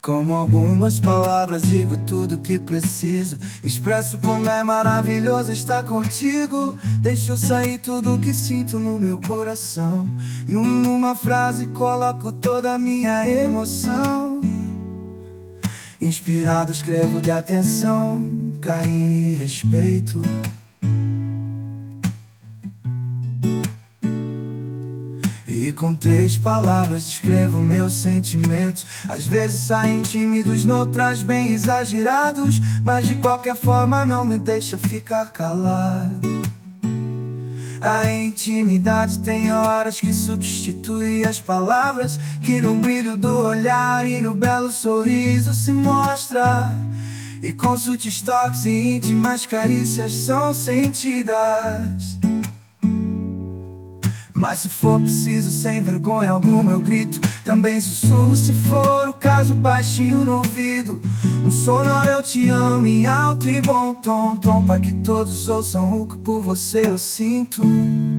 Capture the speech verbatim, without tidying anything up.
Com algumas palavras digo tudo que preciso. Expresso como é maravilhoso estar contigo. Deixo sair tudo que sinto no meu coração. E numa frase coloco toda a minha emoção. Inspirado escrevo de atenção, carinho e respeito. E com três palavras descrevo meus sentimentos. Às vezes saem tímidos, noutras bem exagerados, mas de qualquer forma não me deixa ficar calado. A intimidade tem horas que substitui as palavras, que no brilho do olhar e no belo sorriso se mostra. E com sutis toques e íntimas carícias são sentidas. Mas se for preciso, sem vergonha alguma eu grito. Também sussurro se for o caso, baixinho no ouvido. Um sonoro eu te amo em alto e bom tom, tom, para que todos ouçam o que por você eu sinto.